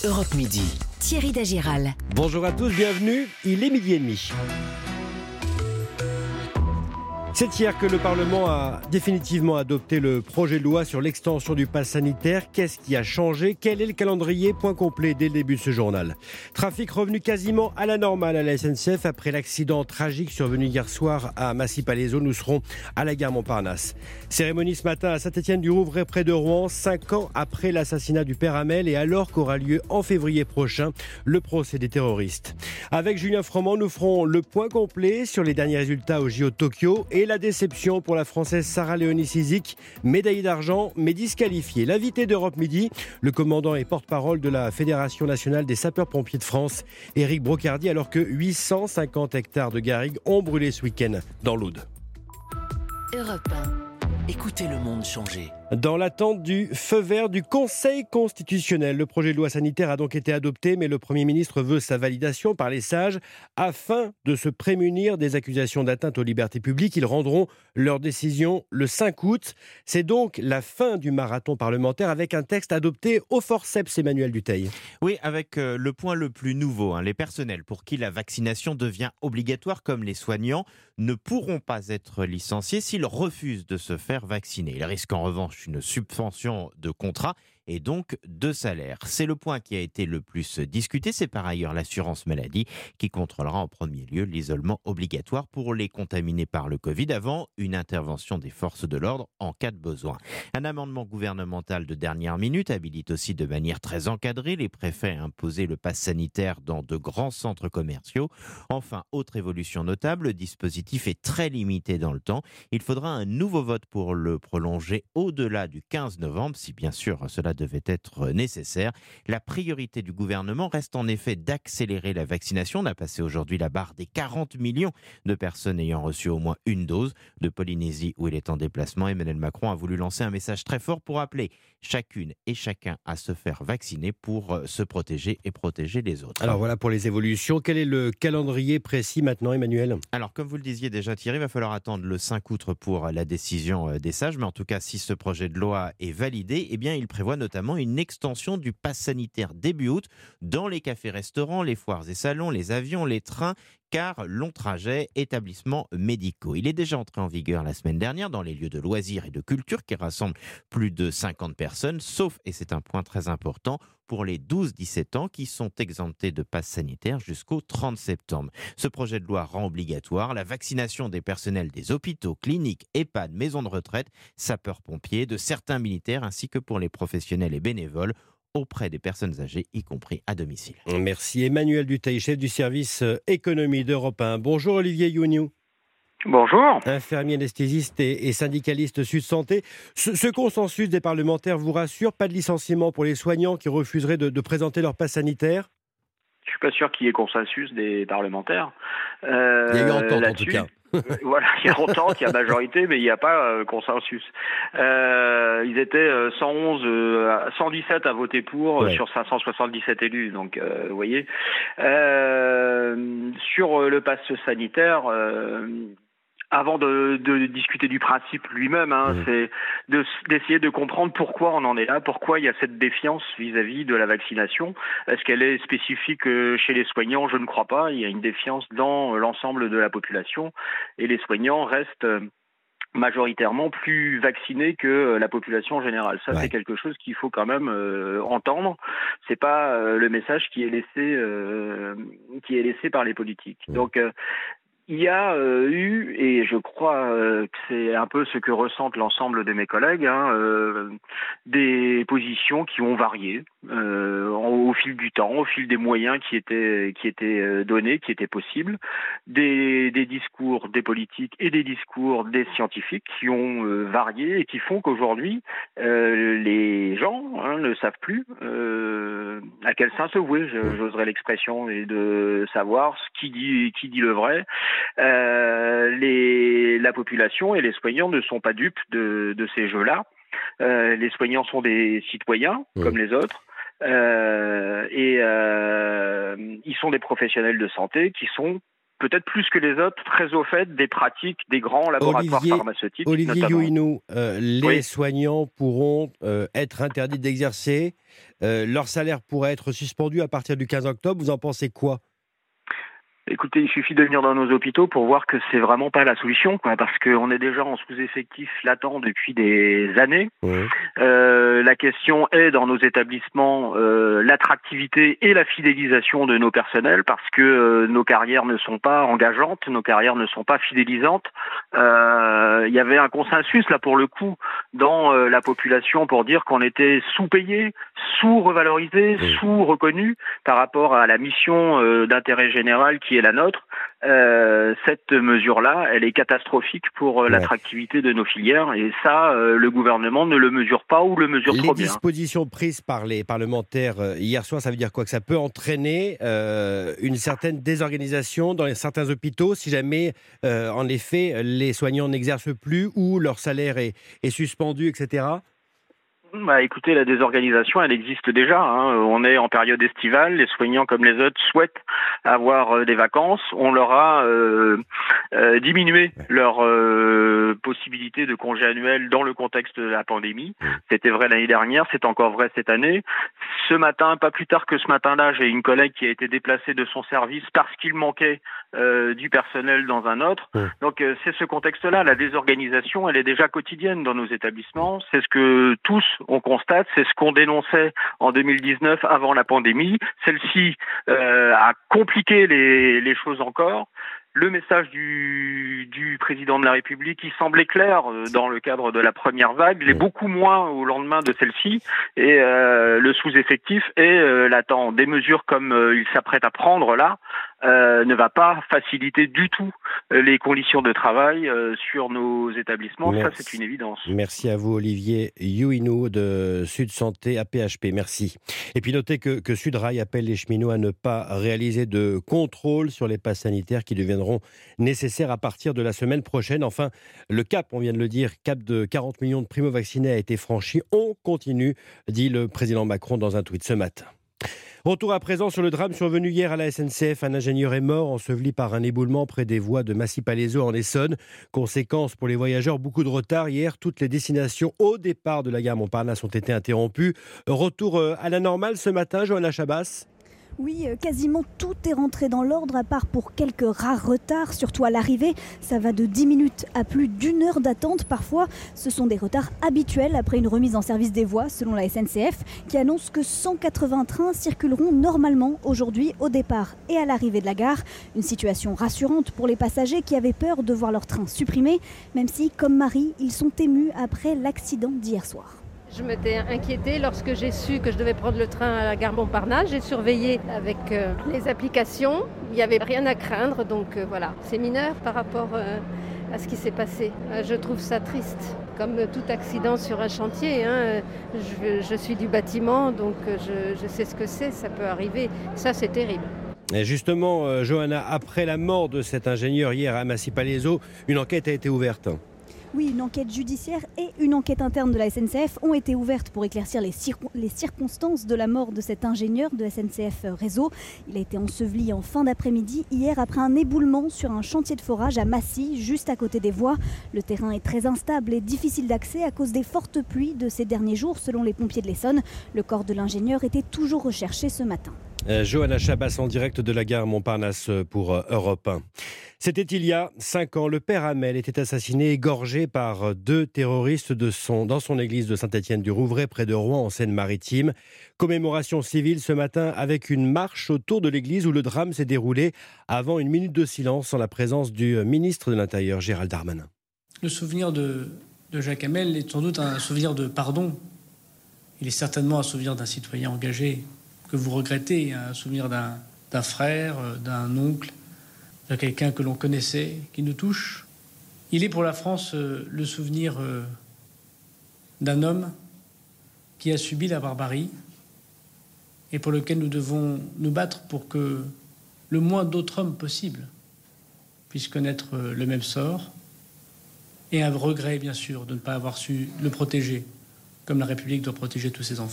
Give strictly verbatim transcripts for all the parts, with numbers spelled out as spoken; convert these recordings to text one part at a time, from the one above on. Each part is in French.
Europe Midi. Thierry Dagiral. Bonjour à tous, bienvenue, il est midi et demi. C'est hier que le Parlement a définitivement adopté le projet de loi sur l'extension du pass sanitaire. Qu'est-ce qui a changé ? Quel est le calendrier ? Point complet dès le début de ce journal. Trafic revenu quasiment à la normale à la S N C F après l'accident tragique survenu hier soir à Massy-Palaiseau. Nous serons à la gare Montparnasse. Cérémonie ce matin à Saint-Étienne-du-Rouvray près de Rouen, cinq ans après l'assassinat du père Hamel et alors qu'aura lieu en février prochain le procès des terroristes. Avec Julien Froment, nous ferons le point complet sur les derniers résultats au J O de Tokyo et la déception pour la Française Sarah-Léonie Sizik, médaillée d'argent mais disqualifiée. L'invité d'Europe Midi, le commandant et porte-parole de la Fédération nationale des sapeurs-pompiers de France, Éric Brocardi, alors que huit cent cinquante hectares de garrigues ont brûlé ce week-end dans l'Aude. Europe un. Écoutez le monde changer. Dans l'attente du feu vert du Conseil constitutionnel, le projet de loi sanitaire a donc été adopté, mais le Premier ministre veut sa validation par les sages afin de se prémunir des accusations d'atteinte aux libertés publiques. Ils rendront leur décision le cinq août. C'est donc la fin du marathon parlementaire avec un texte adopté au forceps, Emmanuel Dutheil. Oui, avec euh, le point le plus nouveau, hein, les personnels pour qui la vaccination devient obligatoire, comme les soignants, ne pourront pas être licenciés s'ils refusent de se faire vacciner. Ils risquent en revanche une suspension de contrat et donc de salaire. C'est le point qui a été le plus discuté. C'est par ailleurs l'assurance maladie qui contrôlera en premier lieu l'isolement obligatoire pour les contaminés par le Covid avant une intervention des forces de l'ordre en cas de besoin. Un amendement gouvernemental de dernière minute habilite aussi de manière très encadrée les préfets à imposer le pass sanitaire dans de grands centres commerciaux. Enfin, autre évolution notable, le dispositif est très limité dans le temps. Il faudra un nouveau vote pour le prolonger au-delà du quinze novembre, si bien sûr cela devait être nécessaire. La priorité du gouvernement reste en effet d'accélérer la vaccination. On a passé aujourd'hui la barre des quarante millions de personnes ayant reçu au moins une dose. De Polynésie, où il est en déplacement, Emmanuel Macron a voulu lancer un message très fort pour appeler chacune et chacun à se faire vacciner pour se protéger et protéger les autres. Alors voilà pour les évolutions. Quel est le calendrier précis maintenant, Emmanuel ? Alors, comme vous le disiez déjà, Thierry, il va falloir attendre le cinq août pour la décision des sages. Mais en tout cas, si ce projet de loi est validé, eh bien, il prévoit notamment une extension du pass sanitaire début août dans les cafés-restaurants, les foires et salons, les avions, les trains, car long trajet, établissements médicaux. Il est déjà entré en vigueur la semaine dernière dans les lieux de loisirs et de culture qui rassemblent plus de cinquante personnes, sauf, et c'est un point très important, pour les douze dix-sept ans qui sont exemptés de passe sanitaire jusqu'au trente septembre. Ce projet de loi rend obligatoire la vaccination des personnels des hôpitaux, cliniques, EHPAD, maisons de retraite, sapeurs-pompiers, de certains militaires ainsi que pour les professionnels et bénévoles auprès des personnes âgées, y compris à domicile. Merci Emmanuel Dutheil, chef du service économie d'Europe un. Bonjour Olivier Youniou. Bonjour. Infirmier anesthésiste et, et syndicaliste Sud Santé. Ce, ce consensus des parlementaires vous rassure ? Pas de licenciement pour les soignants qui refuseraient de, de présenter leur pass sanitaire ? Je suis pas sûr qu'il y ait consensus des parlementaires. Euh, il y a eu entente en tout cas. Voilà, il y a entente, il y a majorité, mais il n'y a pas euh, consensus. Euh, ils étaient euh, cent onze, euh, cent dix-sept à voter pour ouais. sur cinq cent soixante-dix-sept élus. Donc, euh, vous voyez. Euh, sur le pass sanitaire. Euh, Avant de, de discuter du principe lui-même, hein, mmh. c'est de, d'essayer de comprendre pourquoi on en est là, pourquoi il y a cette défiance vis-à-vis de la vaccination. Est-ce qu'elle est spécifique chez les soignants ? Je ne crois pas. Il y a une défiance dans l'ensemble de la population et les soignants restent majoritairement plus vaccinés que la population en générale. Ça, ouais. c'est quelque chose qu'il faut quand même euh, entendre. C'est pas euh, le message qui est laissé, euh, qui est laissé par les politiques. Mmh. Donc, euh, il y a euh, eu, et je crois euh, que c'est un peu ce que ressentent l'ensemble de mes collègues, hein, euh, des positions qui ont varié euh, au fil du temps, au fil des moyens qui étaient qui étaient donnés, qui étaient possibles, des, des discours des politiques et des discours des scientifiques qui ont euh, varié et qui font qu'aujourd'hui euh, les gens hein, ne savent plus euh, à quel sein se vouer, j'oserais l'expression, et de savoir ce qui dit qui dit le vrai. Euh, les, la population et les soignants ne sont pas dupes de, de ces jeux-là. Euh, les soignants sont des citoyens mmh. comme les autres euh, et euh, ils sont des professionnels de santé qui sont peut-être plus que les autres, très au fait des pratiques des grands laboratoires Olivier, pharmaceutiques. Olivier notamment. Youinou, euh, les Oui. soignants pourront euh, être interdits d'exercer. Euh, leur salaire pourrait être suspendu à partir du quinze octobre. Vous en pensez quoi ? Écoutez, il suffit de venir dans nos hôpitaux pour voir que c'est vraiment pas la solution, quoi, parce qu'on est déjà en sous-effectif latent depuis des années. Oui. Euh, la question est dans nos établissements euh, l'attractivité et la fidélisation de nos personnels, parce que euh, nos carrières ne sont pas engageantes, nos carrières ne sont pas fidélisantes. Euh, il y avait un consensus là pour le coup dans euh, la population pour dire qu'on était sous-payé, sous-revalorisé, Oui. sous-reconnu par rapport à la mission euh, d'intérêt général qui est la nôtre. Euh, cette mesure-là, elle est catastrophique pour euh, Ouais. l'attractivité de nos filières, et ça, euh, le gouvernement ne le mesure pas ou le mesure Les trop bien. dispositions prises par les parlementaires euh, hier soir, ça veut dire quoi ? Que ça peut entraîner euh, une certaine désorganisation dans les- certains hôpitaux si jamais, euh, en effet, les soignants n'exercent plus ou leur salaire est, est suspendu, et cetera. Bah, écoutez, la désorganisation, elle existe déjà. Hein. On est en période estivale. Les soignants, comme les autres, souhaitent avoir euh, des vacances. On leur a euh, euh, diminué leur euh, possibilité de congé annuel dans le contexte de la pandémie. C'était vrai l'année dernière, c'est encore vrai cette année. Ce matin, pas plus tard que ce matin-là, j'ai une collègue qui a été déplacée de son service parce qu'il manquait euh, du personnel dans un autre. Ouais. Donc euh, c'est ce contexte-là. La désorganisation, elle est déjà quotidienne dans nos établissements. C'est ce que tous on constate, c'est ce qu'on dénonçait en deux mille dix-neuf avant la pandémie. Celle-ci euh, a compliqué les, les choses encore. Le message du, du président de la République, il semblait clair euh, dans le cadre de la première vague, il est beaucoup moins au lendemain de celle-ci, et euh, le sous-effectif est euh, latent. Des mesures comme euh, il s'apprête à prendre là euh, ne va pas faciliter du tout euh, les conditions de travail euh, sur nos établissements. Merci. Ça, c'est une évidence. Merci à vous, Olivier Youinou de Sud Santé A P H P. Merci. Et puis notez que, que Sudrail appelle les cheminots à ne pas réaliser de contrôle sur les passes sanitaires qui deviendront nécessaires à partir de la semaine prochaine. Enfin, le cap, on vient de le dire, cap de quarante millions de primo-vaccinés a été franchi. On continue, dit le président Macron dans un tweet ce matin. Retour à présent sur le drame survenu hier à la S N C F. Un ingénieur est mort, enseveli par un éboulement près des voies de Massy-Palaiseau en Essonne. Conséquence pour les voyageurs, beaucoup de retard. Hier, toutes les destinations au départ de la gare Montparnasse ont été interrompues. Retour à la normale ce matin, Johanna Chabas. Oui, quasiment tout est rentré dans l'ordre, à part pour quelques rares retards, surtout à l'arrivée. Ça va de dix minutes à plus d'une heure d'attente parfois. Ce sont des retards habituels après une remise en service des voies, selon la S N C F, qui annonce que cent quatre-vingts trains circuleront normalement aujourd'hui au départ et à l'arrivée de la gare. Une situation rassurante pour les passagers qui avaient peur de voir leur train supprimé, même si, comme Marie, ils sont émus après l'accident d'hier soir. Je m'étais inquiétée lorsque j'ai su que je devais prendre le train à la gare Montparnasse. J'ai surveillé avec euh, les applications. Il n'y avait rien à craindre, donc euh, voilà. C'est mineur par rapport euh, à ce qui s'est passé. Euh, je trouve ça triste. Comme tout accident sur un chantier, hein, je, je suis du bâtiment, donc euh, je, je sais ce que c'est, ça peut arriver. Ça, c'est terrible. Et justement, euh, Johanna, après la mort de cet ingénieur hier à Massy-Palaiseau, une enquête a été ouverte. Oui, une enquête judiciaire et une enquête interne de la S N C F ont été ouvertes pour éclaircir les, circon- les circonstances de la mort de cet ingénieur de S N C F Réseau. Il a été enseveli en fin d'après-midi hier après un éboulement sur un chantier de forage à Massy, juste à côté des voies. Le terrain est très instable et difficile d'accès à cause des fortes pluies de ces derniers jours, selon les pompiers de l'Essonne. Le corps de l'ingénieur était toujours recherché ce matin. Euh, Johanna Chabas en direct de la gare Montparnasse pour euh, Europe un. C'était il y a cinq ans. Le père Hamel était assassiné, égorgé par deux terroristes de son, dans son église de Saint-Étienne-du-Rouvray, près de Rouen, en Seine-Maritime. Commémoration civile ce matin avec une marche autour de l'église où le drame s'est déroulé avant une minute de silence en la présence du ministre de l'Intérieur, Gérald Darmanin. Le souvenir de, de Jacques Hamel est sans doute un souvenir de pardon. Il est certainement un souvenir d'un citoyen engagé que vous regrettez, un souvenir d'un, d'un frère, d'un oncle, de quelqu'un que l'on connaissait, qui nous touche. Il est pour la France euh, le souvenir euh, d'un homme qui a subi la barbarie et pour lequel nous devons nous battre pour que le moins d'autres hommes possible puissent connaître euh, le même sort. Et un regret, bien sûr, de ne pas avoir su le protéger, comme la République doit protéger tous ses enfants.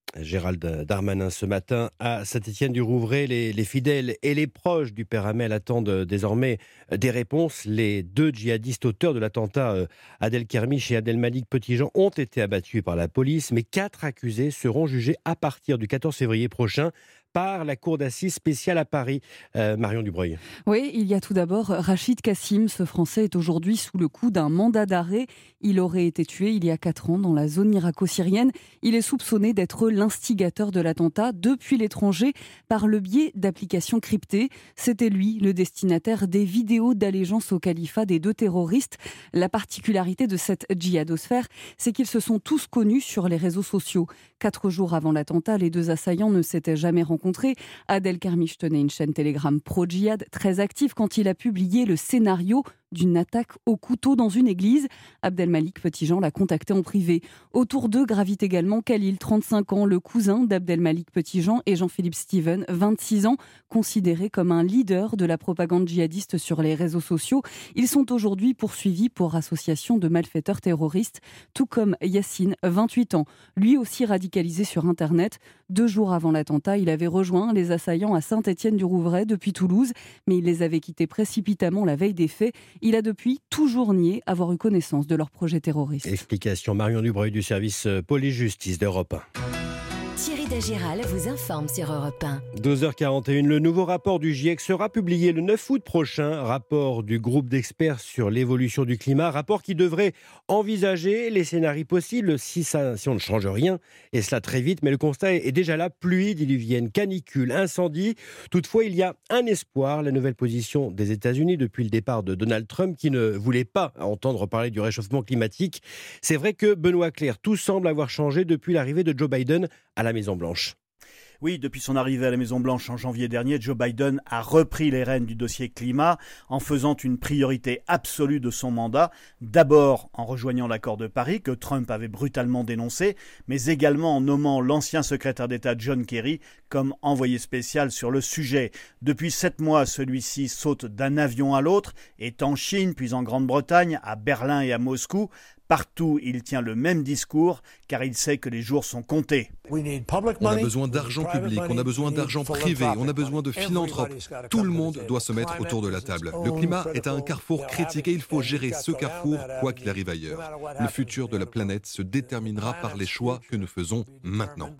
Gérald Darmanin ce matin à Saint-Étienne-du-Rouvray. Les, les fidèles et les proches du père Hamel attendent désormais des réponses. Les deux djihadistes auteurs de l'attentat Adel Kermiche et Abdelmalik Petitjean ont été abattus par la police, mais quatre accusés seront jugés à partir du quatorze février prochain par la cour d'assises spéciale à Paris. Euh, Marion Dubreuil. Oui, il y a tout d'abord Rachid Kassim. Ce Français est aujourd'hui sous le coup d'un mandat d'arrêt. Il aurait été tué il y a quatre ans dans la zone irako-syrienne. Il est soupçonné d'être l'instigateur de l'attentat depuis l'étranger par le biais d'applications cryptées. C'était lui le destinataire des vidéos d'allégeance au califat des deux terroristes. La particularité de cette djihadosphère, c'est qu'ils se sont tous connus sur les réseaux sociaux. Quatre jours avant l'attentat, les deux assaillants ne s'étaient jamais rencontrés. Adel Kermiche tenait une chaîne Telegram pro-djihad très active quand il a publié le scénario d'une attaque au couteau dans une église. Abdelmalik Petitjean l'a contacté en privé. Autour d'eux gravite également Khalil, trente-cinq ans, le cousin d'Abdelmalik Petitjean, et Jean-Philippe Steven, vingt-six ans, considéré comme un leader de la propagande djihadiste sur les réseaux sociaux. Ils sont aujourd'hui poursuivis pour association de malfaiteurs terroristes, tout comme Yassine, vingt-huit ans, lui aussi radicalisé sur Internet. Deux jours avant l'attentat, il avait rejoint les assaillants à Saint-Étienne-du-Rouvray depuis Toulouse, mais il les avait quittés précipitamment la veille des faits. Il a depuis toujours nié avoir eu connaissance de leur projet terroriste. Explication Marion Dubreuil du service police-justice d'Europe un. Thierry Dagiral vous informe sur Europe un. douze heures quarante et une, le nouveau rapport du GIEC sera publié le neuf août prochain. Rapport du groupe d'experts sur l'évolution du climat. Rapport qui devrait envisager les scénarios possibles si, ça, si on ne change rien. Et cela très vite, mais le constat est déjà là. Pluie diluvienne, canicule, incendie. Toutefois, il y a un espoir. La nouvelle position des États-Unis depuis le départ de Donald Trump qui ne voulait pas entendre parler du réchauffement climatique. C'est vrai que Benoît Clerc, tout semble avoir changé depuis l'arrivée de Joe Biden à la Maison-Blanche. Oui, depuis son arrivée à la Maison-Blanche en janvier dernier, Joe Biden a repris les rênes du dossier climat en faisant une priorité absolue de son mandat. D'abord en rejoignant l'accord de Paris que Trump avait brutalement dénoncé, mais également en nommant l'ancien secrétaire d'État John Kerry comme envoyé spécial sur le sujet. Depuis sept mois, celui-ci saute d'un avion à l'autre, est en Chine, puis en Grande-Bretagne, à Berlin et à Moscou. Partout, il tient le même discours, car il sait que les jours sont comptés. On a besoin d'argent public, on a besoin d'argent privé, on a besoin de philanthropes. Tout le monde doit se mettre autour de la table. Le climat est à un carrefour critique et il faut gérer ce carrefour, quoi qu'il arrive ailleurs. Le futur de la planète se déterminera par les choix que nous faisons maintenant.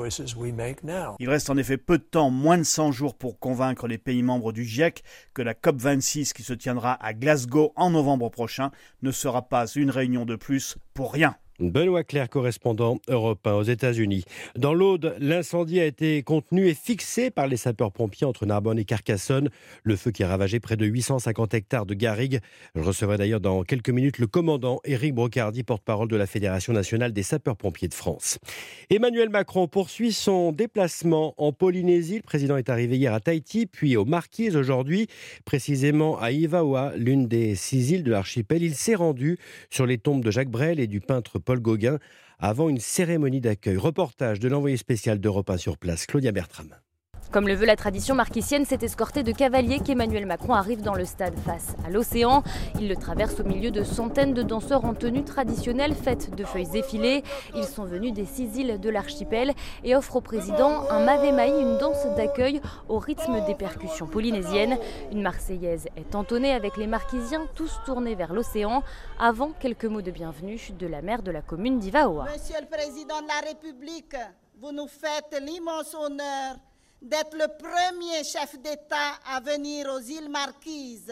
Il reste en effet peu de temps, moins de cent jours, pour convaincre les pays membres du GIEC que la COP vingt-six qui se tiendra à Glasgow en novembre prochain ne sera pas une réunion de plus pour rien. Benoît Clerc, correspondant Europe un aux États-Unis. Dans l'Aude, l'incendie a été contenu et fixé par les sapeurs-pompiers entre Narbonne et Carcassonne. Le feu qui a ravagé près de huit cent cinquante hectares de garrigues. Je recevrai d'ailleurs dans quelques minutes le commandant Éric Brocardi, porte-parole de la Fédération nationale des sapeurs-pompiers de France. Emmanuel Macron poursuit son déplacement en Polynésie. Le président est arrivé hier à Tahiti, puis aux Marquises aujourd'hui, précisément à Ivaoa, l'une des six îles de l'archipel. Il s'est rendu sur les tombes de Jacques Brel et du peintre Paul Gauguin avant une cérémonie d'accueil. Reportage de l'envoyé spécial d'Europe un sur place, Claudia Bertram. Comme le veut la tradition marquisienne, c'est escorté de cavaliers qu'Emmanuel Macron arrive dans le stade face à l'océan. Il le traverse au milieu de centaines de danseurs en tenue traditionnelle faite de feuilles effilées. Ils sont venus des six îles de l'archipel et offrent au président un Mavemaï, une danse d'accueil au rythme des percussions polynésiennes. Une marseillaise est entonnée avec les marquisiens tous tournés vers l'océan avant quelques mots de bienvenue de la maire de la commune d'Ivaoa. Monsieur le Président de la République, vous nous faites l'immense honneur d'être le premier chef d'État à venir aux îles Marquises.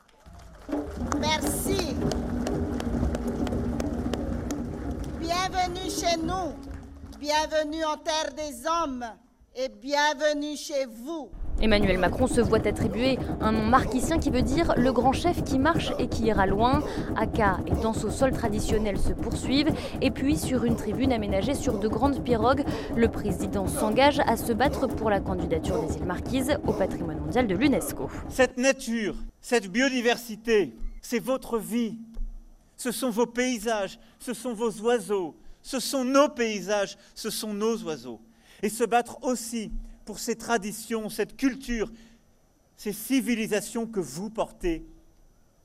Merci. Bienvenue chez nous, bienvenue en terre des hommes et bienvenue chez vous. Emmanuel Macron se voit attribuer un nom marquisien qui veut dire le grand chef qui marche et qui ira loin. Haka et danse au sol traditionnel se poursuivent. Et puis, sur une tribune aménagée sur de grandes pirogues, le président s'engage à se battre pour la candidature des îles Marquises au patrimoine mondial de l'UNESCO. Cette nature, cette biodiversité, c'est votre vie. Ce sont vos paysages, ce sont vos oiseaux, ce sont nos paysages, ce sont nos oiseaux. Et se battre aussi pour ces traditions, cette culture, ces civilisations que vous portez,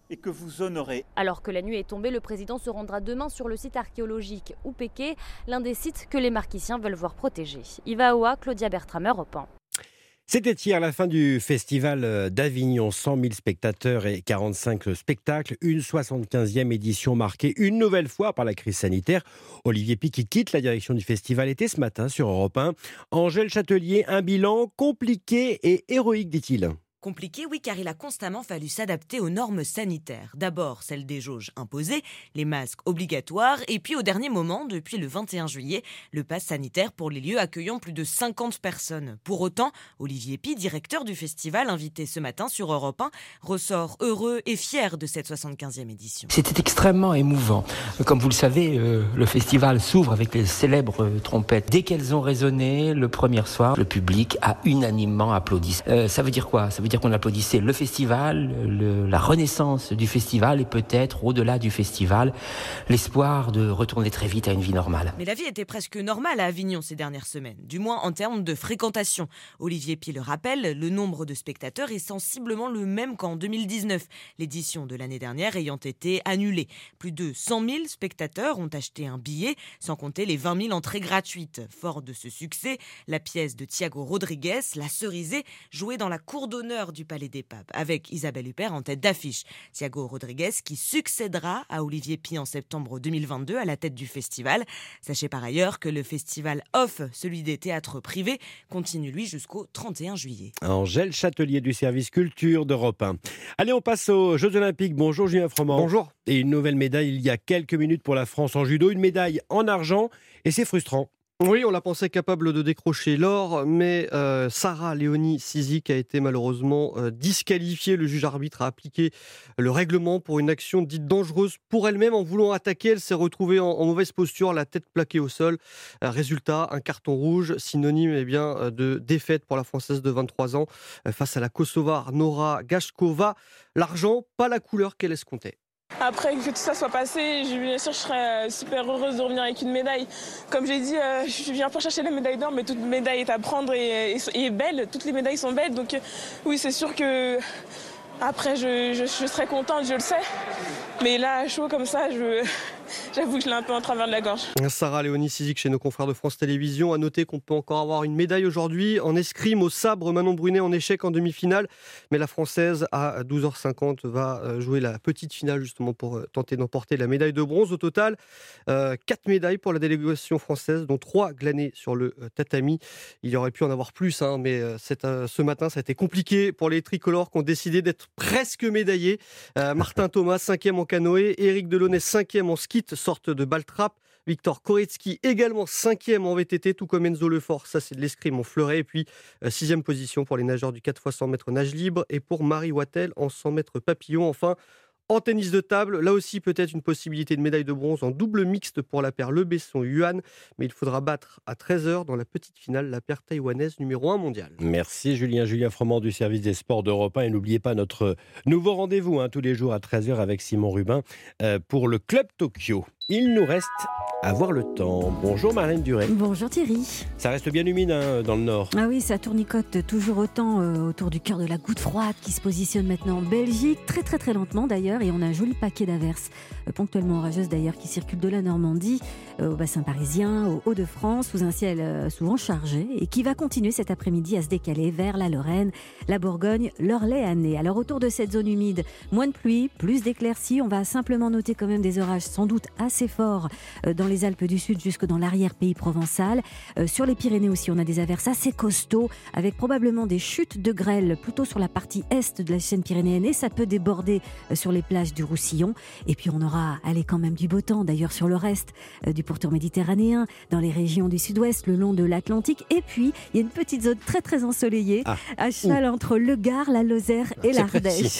et que vous honorez. Alors que la nuit est tombée, le président se rendra demain sur le site archéologique Oupéké, l'un des sites que les marquissiens veulent voir protégés. Yva Oa, Claudia Bertram, Europe un. C'était hier la fin du festival d'Avignon. cent mille spectateurs et quarante-cinq spectacles. Une soixante-quinzième édition marquée une nouvelle fois par la crise sanitaire. Olivier Py qui quitte la direction du festival était ce matin sur Europe un. Angèle Châtelier, un bilan compliqué et héroïque, dit-il. Compliqué, oui, car il a constamment fallu s'adapter aux normes sanitaires. D'abord, celles des jauges imposées, les masques obligatoires, et puis au dernier moment, depuis le vingt et un juillet, le pass sanitaire pour les lieux accueillant plus de cinquante personnes. Pour autant, Olivier Py, directeur du festival, invité ce matin sur Europe un, ressort heureux et fier de cette soixante-quinzième édition. C'était extrêmement émouvant. Comme vous le savez, euh, le festival s'ouvre avec les célèbres euh, trompettes. Dès qu'elles ont résonné le premier soir, le public a unanimement applaudi. Euh, ça veut dire quoi ? Ça veut dire qu'on applaudissait le festival, le, la renaissance du festival et peut-être au-delà du festival, l'espoir de retourner très vite à une vie normale. Mais la vie était presque normale à Avignon ces dernières semaines, du moins en termes de fréquentation. Olivier Py le rappelle, le nombre de spectateurs est sensiblement le même qu'en deux mille dix-neuf, l'édition de l'année dernière ayant été annulée. Plus de cent mille spectateurs ont acheté un billet, sans compter les vingt mille entrées gratuites. Fort de ce succès, la pièce de Thiago Rodrigues, La Cerisée, jouée dans la cour d'honneur du Palais des Papes, avec Isabelle Huppert en tête d'affiche. Thiago Rodrigues qui succédera à Olivier Py en septembre deux mille vingt-deux à la tête du festival. Sachez par ailleurs que le festival Off, celui des théâtres privés, continue lui jusqu'au trente et un juillet. Angèle Châtelier du service culture d'Europe un. Allez, on passe aux Jeux Olympiques. Bonjour Julien Froment. Bonjour. Et une nouvelle médaille il y a quelques minutes pour la France en judo, une médaille en argent et c'est frustrant. Oui, on la pensait capable de décrocher l'or, mais euh, Sarah Léonie Cizic a été malheureusement euh, disqualifiée. Le juge arbitre a appliqué le règlement pour une action dite dangereuse pour elle-même. En voulant attaquer, elle s'est retrouvée en, en mauvaise posture, la tête plaquée au sol. Euh, résultat, un carton rouge, synonyme eh bien, de défaite pour la Française de vingt-trois ans euh, face à la Kosovare Nora Gashkova. L'argent, pas la couleur qu'elle escomptait. Après que tout ça soit passé, bien sûr je serais super heureuse de revenir avec une médaille. Comme j'ai dit, euh, je viens pas chercher la médaille d'or, mais toute médaille est à prendre et, et, et est belle. Toutes les médailles sont belles, donc euh, oui, c'est sûr que après je, je, je serais contente, je le sais. Mais là, chaud comme ça, je, j'avoue que je l'ai un peu en travers de la gorge. Sarah Léonie Cizic chez nos confrères de France Télévisions a noté qu'on peut encore avoir une médaille aujourd'hui. En escrime, au sabre, Manon Brunet en échec en demi-finale. Mais la Française, à douze heures cinquante, va jouer la petite finale justement pour tenter d'emporter la médaille de bronze. Au total, euh, quatre médailles pour la délégation française, dont trois glanées sur le tatami. Il y aurait pu en avoir plus, hein, mais c'est, euh, ce matin, ça a été compliqué pour les tricolores qui ont décidé d'être presque médaillés. Euh, Martin Thomas, cinquième en canoë. Éric Delaunay, cinquième en ski, sorte de balle-trappe. Victor Koretsky, également cinquième en V T T, tout comme Enzo Lefort. Ça, c'est de l'escrime en fleuret. Et puis, euh, sixième position pour les nageurs du quatre fois cent mètres nage libre. Et pour Marie Wattel en cent mètres papillon. Enfin, en tennis de table, là aussi peut-être une possibilité de médaille de bronze en double mixte pour la paire Le Besson-Yuan. Mais il faudra battre à treize heures dans la petite finale la paire taïwanaise numéro un mondiale. Merci Julien. Julien Froment du service des sports d'Europe un. Et n'oubliez pas notre nouveau rendez-vous hein, tous les jours à treize heures avec Simon Rubin euh, pour le Club Tokyo. Il nous reste à voir le temps. Bonjour Marlène Duret. Bonjour Thierry. Ça reste bien humide hein, dans le nord. Ah oui, ça tournicote toujours autant euh, autour du cœur de la goutte froide qui se positionne maintenant en Belgique, très très très lentement d'ailleurs, et on a un joli paquet d'averses, euh, ponctuellement orageuses d'ailleurs, qui circulent de la Normandie euh, au bassin parisien, au Hauts-de-France, sous un ciel euh, souvent chargé, et qui va continuer cet après-midi à se décaler vers la Lorraine, la Bourgogne, l'Orléanais. Alors autour de cette zone humide, moins de pluie, plus d'éclaircies, on va simplement noter quand même des orages sans doute assez forts euh, dans les Alpes du Sud jusque dans l'arrière-pays provençal. Euh, sur les Pyrénées aussi, on a des averses assez costauds avec probablement des chutes de grêle plutôt sur la partie est de la chaîne pyrénéenne et ça peut déborder euh, sur les plages du Roussillon. Et puis on aura allez, quand même du beau temps d'ailleurs sur le reste euh, du pourtour méditerranéen, dans les régions du sud-ouest, le long de l'Atlantique. Et puis il y a une petite zone très très ensoleillée ah. à cheval entre le Gard, la Lozère et C'est l'Ardèche.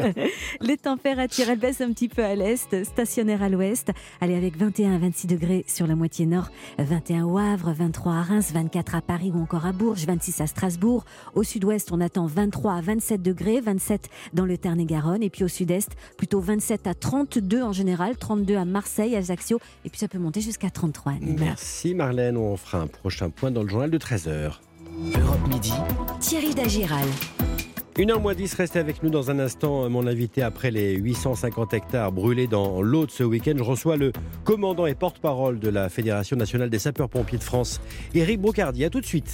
Les températures elles baissent un petit peu à l'est, stationnaires à l'ouest. Allez, avec vingt et un à vingt-six degrés sur la moitié nord, vingt et un au Havre, vingt-trois à Reims, vingt-quatre à Paris ou encore à Bourges, vingt-six à Strasbourg. Au sud-ouest, on attend vingt-trois à vingt-sept degrés, vingt-sept dans le Tarn-et-Garonne. Et puis au sud-est, plutôt vingt-sept à trente-deux en général, trente-deux à Marseille, Ajaccio. Et puis ça peut monter jusqu'à trente-trois. Merci Marlène. On fera un prochain point dans le journal de treize heures. Europe Midi. Thierry Dagiral. une heure moins dix, restez avec nous dans un instant. Mon invité, après les huit cent cinquante hectares brûlés dans l'Aude ce week-end, je reçois le commandant et porte-parole de la Fédération nationale des sapeurs-pompiers de France, Éric Brocardi. À tout de suite.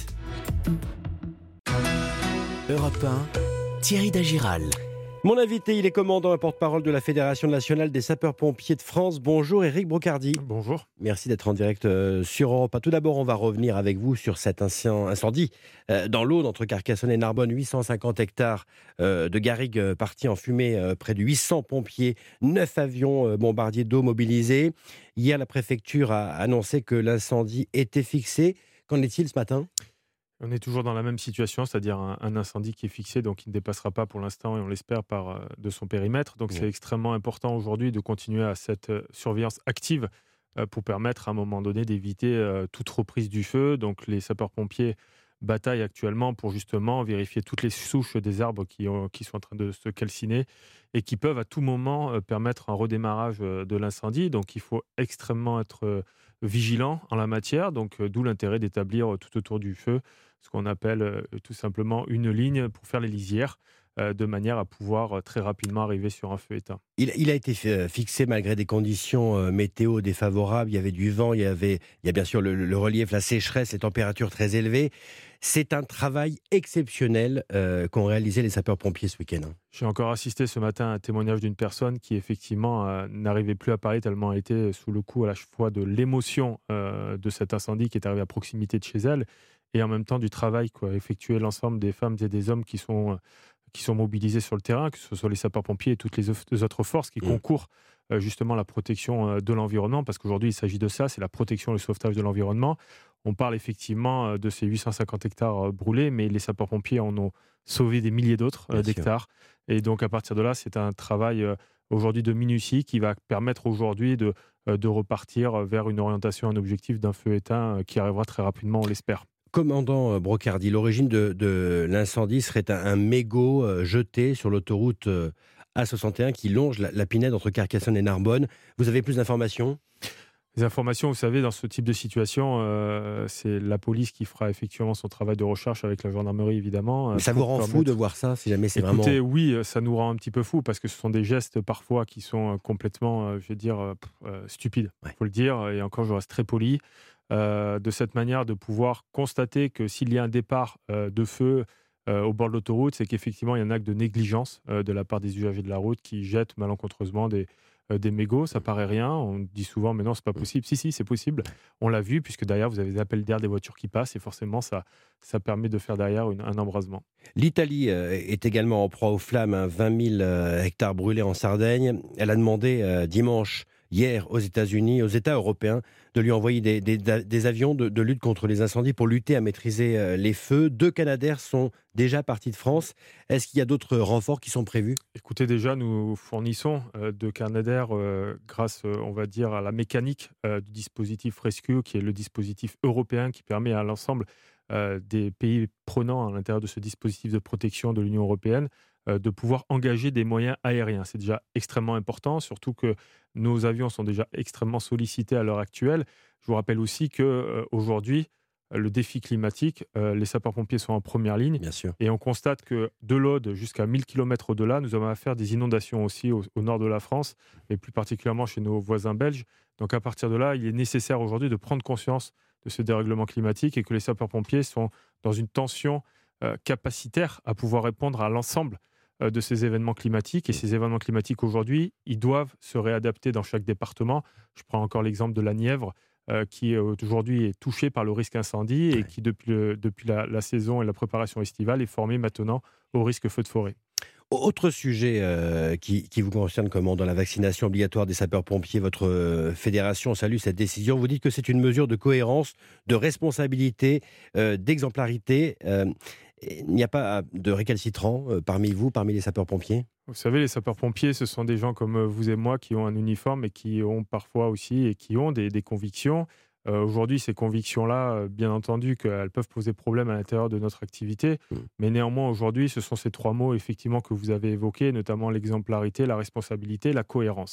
Europe un, Thierry Dagiral. Mon invité, il est commandant et porte-parole de la Fédération nationale des sapeurs-pompiers de France. Bonjour Éric Brocardi. Bonjour. Merci d'être en direct euh, sur Europe un. Tout d'abord, on va revenir avec vous sur cet incendie euh, dans l'Aude entre Carcassonne et Narbonne. huit cent cinquante hectares euh, de garrigues euh, partis en fumée, euh, près de huit cents pompiers, neuf avions euh, bombardiers d'eau mobilisés. Hier, la préfecture a annoncé que l'incendie était fixé. Qu'en est-il ce matin ? On est toujours dans la même situation, c'est-à-dire un, un incendie qui est fixé, donc qui ne dépassera pas pour l'instant, et on l'espère, par, euh, de son périmètre. Donc oui. C'est extrêmement important aujourd'hui de continuer à cette euh, surveillance active euh, pour permettre à un moment donné d'éviter euh, toute reprise du feu. Donc les sapeurs-pompiers bataillent actuellement pour justement vérifier toutes les souches des arbres qui, ont, qui sont en train de se calciner et qui peuvent à tout moment euh, permettre un redémarrage euh, de l'incendie. Donc il faut extrêmement être euh, vigilant en la matière, donc euh, d'où l'intérêt d'établir euh, tout autour du feu ce qu'on appelle euh, tout simplement une ligne pour faire les lisières, euh, de manière à pouvoir euh, très rapidement arriver sur un feu éteint. Il, il a été fixé malgré des conditions euh, météo défavorables. Il y avait du vent, il y avait il y a bien sûr le, le relief, la sécheresse, les températures très élevées. C'est un travail exceptionnel euh, qu'ont réalisé les sapeurs-pompiers ce week-end. J'ai encore assisté ce matin à un témoignage d'une personne qui effectivement euh, n'arrivait plus à parler tellement elle était sous le coup à la fois de l'émotion euh, de cet incendie qui est arrivé à proximité de chez elle, et en même temps du travail qu'a effectué l'ensemble des femmes et des hommes qui sont, qui sont mobilisés sur le terrain, que ce soit les sapeurs-pompiers et toutes les autres forces qui mmh. concourent euh, justement à la protection euh, de l'environnement, parce qu'aujourd'hui il s'agit de ça, c'est la protection et le sauvetage de l'environnement. On parle effectivement euh, de ces huit cent cinquante hectares euh, brûlés, mais les sapeurs-pompiers en ont sauvé des milliers d'autres euh, d'hectares. Et donc à partir de là, c'est un travail euh, aujourd'hui de minutie qui va permettre aujourd'hui de, euh, de repartir vers une orientation, un objectif d'un feu éteint euh, qui arrivera très rapidement, on l'espère. Commandant Brocardi, l'origine de, de l'incendie serait un, un mégot euh, jeté sur l'autoroute euh, A soixante et un qui longe la, la Pinède entre Carcassonne et Narbonne. Vous avez plus d'informations ? Les informations, vous savez, dans ce type de situation, euh, c'est la police qui fera effectivement son travail de recherche avec la gendarmerie, évidemment. Mais ça vous rend permettre... fou de voir ça, si jamais c'est Écoutez, vraiment... oui, ça nous rend un petit peu fou, parce que ce sont des gestes parfois qui sont complètement, euh, je vais dire, euh, euh, stupides, il ouais. faut le dire, et encore je reste très poli. Euh, de cette manière de pouvoir constater que s'il y a un départ euh, de feu euh, au bord de l'autoroute, c'est qu'effectivement il y a un acte de négligence euh, de la part des usagers de la route qui jettent malencontreusement des, euh, des mégots. Ça paraît rien, on dit souvent mais non c'est pas possible. Si si c'est possible, on l'a vu puisque derrière vous avez des appels d'air des voitures qui passent et forcément ça, ça permet de faire derrière une, un embrasement. L'Italie euh, est également en proie aux flammes, hein, vingt mille euh, hectares brûlés en Sardaigne. Elle a demandé euh, dimanche hier aux États-Unis, aux États européens, de lui envoyer des, des, des avions de, de lutte contre les incendies pour lutter à maîtriser euh, les feux. Deux Canadair sont déjà partis de France. Est-ce qu'il y a d'autres renforts qui sont prévus ? Écoutez, déjà, nous fournissons euh, deux Canadair euh, grâce, euh, on va dire, à la mécanique euh, du dispositif Rescue, qui est le dispositif européen qui permet à l'ensemble euh, des pays prenants à l'intérieur de ce dispositif de protection de l'Union européenne euh, de pouvoir engager des moyens aériens. C'est déjà extrêmement important, surtout que nos avions sont déjà extrêmement sollicités à l'heure actuelle. Je vous rappelle aussi qu'aujourd'hui, euh, le défi climatique, euh, les sapeurs-pompiers sont en première ligne. Bien sûr. Et on constate que de l'Aude jusqu'à mille kilomètres au-delà, nous avons affaire des inondations aussi au, au nord de la France, et plus particulièrement chez nos voisins belges. Donc à partir de là, il est nécessaire aujourd'hui de prendre conscience de ce dérèglement climatique et que les sapeurs-pompiers sont dans une tension euh, capacitaire à pouvoir répondre à l'ensemble de ces événements climatiques. Et ces événements climatiques, aujourd'hui, ils doivent se réadapter dans chaque département. Je prends encore l'exemple de la Nièvre, euh, qui aujourd'hui est touchée par le risque incendie et qui, depuis, le, depuis la, la saison et la préparation estivale, est formée maintenant au risque feu de forêt. Autre sujet euh, qui, qui vous concerne, commandant, la vaccination obligatoire des sapeurs-pompiers. Votre euh, fédération salue cette décision. Vous dites que c'est une mesure de cohérence, de responsabilité, euh, d'exemplarité. Euh, il n'y a pas de récalcitrants euh, parmi vous, parmi les sapeurs-pompiers ? Vous savez, les sapeurs-pompiers, ce sont des gens comme vous et moi qui ont un uniforme et qui ont parfois aussi et qui ont des, des convictions. Euh, aujourd'hui, ces convictions-là, euh, bien entendu, qu'elles peuvent poser problème à l'intérieur de notre activité. Mmh. Mais néanmoins, aujourd'hui, ce sont ces trois mots, effectivement, que vous avez évoqués, notamment l'exemplarité, la responsabilité, la cohérence.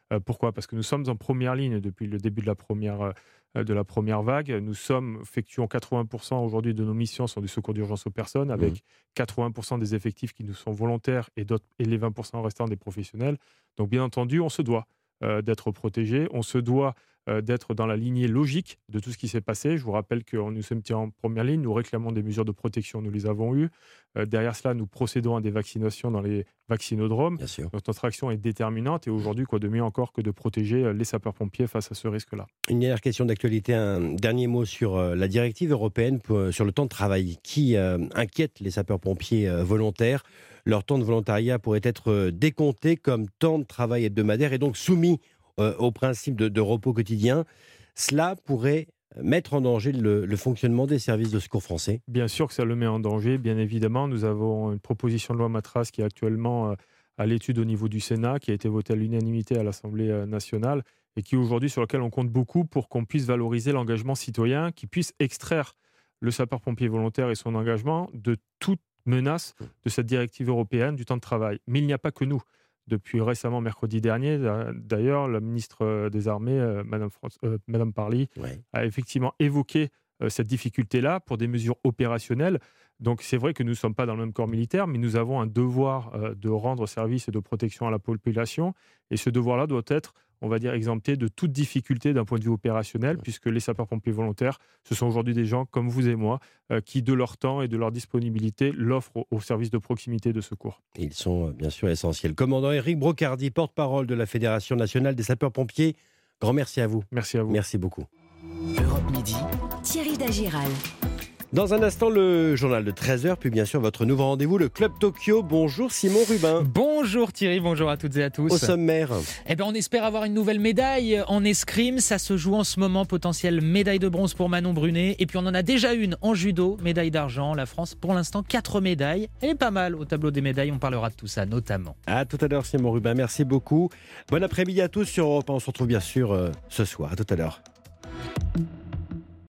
Euh, pourquoi ? Parce que nous sommes en première ligne depuis le début de la première, euh, de la première vague. Nous sommes, effectuons quatre-vingts pour cent aujourd'hui de nos missions sont du secours d'urgence aux personnes, avec mmh. quatre-vingts pour cent des effectifs qui nous sont volontaires et, d'autres, et les vingt pour cent restants des professionnels. Donc bien entendu, on se doit euh, d'être protégé, on se doit euh, d'être dans la lignée logique de tout ce qui s'est passé. Je vous rappelle que nous sommes en première ligne, nous réclamons des mesures de protection, nous les avons eues. Euh, derrière cela, nous procédons à des vaccinations dans les vaccinodromes. Bien sûr. Donc notre action est déterminante et aujourd'hui, quoi de mieux encore que de protéger les sapeurs-pompiers face à ce risque-là. Une dernière question d'actualité, un dernier mot sur euh, la directive européenne pour, euh, sur le temps de travail qui euh, inquiète les sapeurs-pompiers euh, volontaires. Leur temps de volontariat pourrait être euh, décompté comme temps de travail hebdomadaire et donc soumis euh, au principe de, de repos quotidien. Cela pourrait mettre en danger le, le fonctionnement des services de secours français. Bien sûr que ça le met en danger, bien évidemment. Nous avons une proposition de loi Matras qui est actuellement euh, à l'étude au niveau du Sénat, qui a été votée à l'unanimité à l'Assemblée euh, nationale et qui aujourd'hui sur lequel on compte beaucoup pour qu'on puisse valoriser l'engagement citoyen, qui puisse extraire le sapeur-pompier volontaire et son engagement de toute menace de cette directive européenne du temps de travail. Mais il n'y a pas que nous. Depuis récemment, mercredi dernier, d'ailleurs, la ministre des Armées, euh, Madame, France, euh, Madame Parly, ouais. a effectivement évoqué euh, cette difficulté-là pour des mesures opérationnelles. Donc c'est vrai que nous ne sommes pas dans le même corps militaire, mais nous avons un devoir euh, de rendre service et de protection à la population. Et ce devoir-là doit être, on va dire, exempté de toute difficulté d'un point de vue opérationnel, ouais. puisque les sapeurs-pompiers volontaires, ce sont aujourd'hui des gens comme vous et moi, euh, qui de leur temps et de leur disponibilité l'offrent aux, aux services de proximité de secours. Ils sont bien sûr essentiels. Commandant Éric Brocardi, porte-parole de la Fédération nationale des sapeurs-pompiers, grand merci à vous. Merci à vous. Merci beaucoup. Europe Midi, Thierry Dagiral. Dans un instant, le journal de treize heures, puis bien sûr votre nouveau rendez-vous, le Club Tokyo. Bonjour Simon Rubin. Bonjour Thierry, bonjour à toutes et à tous. Au sommaire. Eh ben, on espère avoir une nouvelle médaille en escrime. Ça se joue en ce moment, potentielle médaille de bronze pour Manon Brunet. Et puis on en a déjà une en judo, médaille d'argent. La France, pour l'instant, quatre médailles. Elle est pas mal au tableau des médailles. On parlera de tout ça notamment. À tout à l'heure Simon Rubin, merci beaucoup. Bon après-midi à tous sur Europe un. On se retrouve bien sûr euh, ce soir. À tout à l'heure.